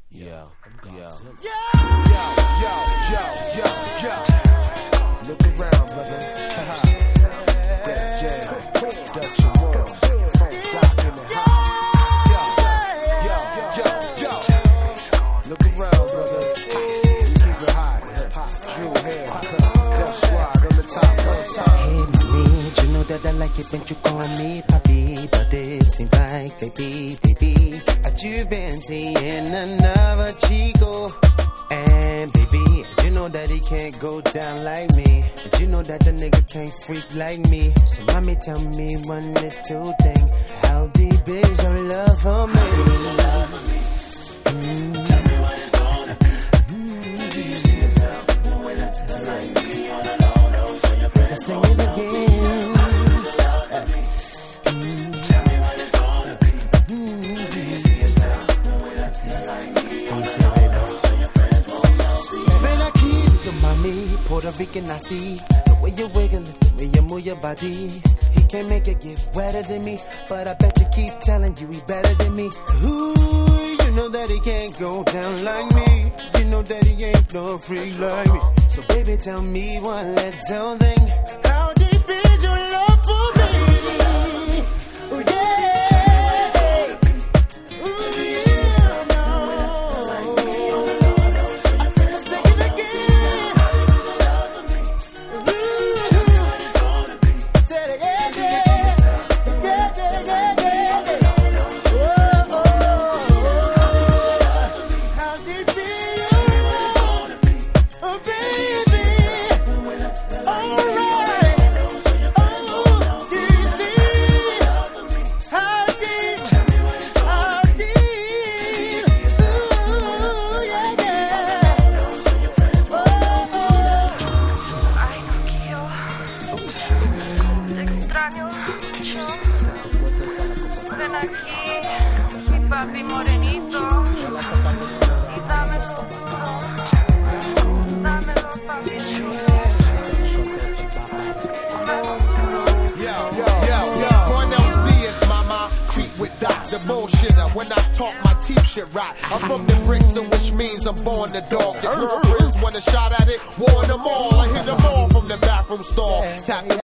Yeah. Look around, brother. Grab J, Dutch and World, phone clock in the house. Look around, brother. Keep it high. Drew hair, Dutch Squad on the top. Hey, mommy, you know that I like it when you call me papi, but it seems like baby, you've been seeing another chico. And baby, you know that he can't go down like me, and you know that the nigga can't freak like me. So mommy, tell me one little thing: how deep is your love for me? Tell me what it's gonna be. Do you see yourself doing it like me all alone? Those are your friends. Sing it again. Tell me what it's gonna be. Do you see yourself doing it like me all alone? Those are your friends won't know. Mommy, Puerto Rican, I see the way you wiggle it, the way you move your body. He can't make it get wetter than me, but I bet you keep telling you he better than me. Ooh, you know that he can't go down like me. You know that he ain't no freak like me. So baby, tell me one little thing: how deep is your love for me? Ooh, yeah. Ooh, yeah, no. Ven aquí, mi papi morenito, y dámelo todo, dámelo papi chulo. Buenos dias, mama. Creep with Dr. Bullshitter. When I talk, my teeth shit right. I'm from the bricks, which means I'm born the dog. The girlfriends want a shot at it, warn them all. I hit them all from the bathroom stall. Tap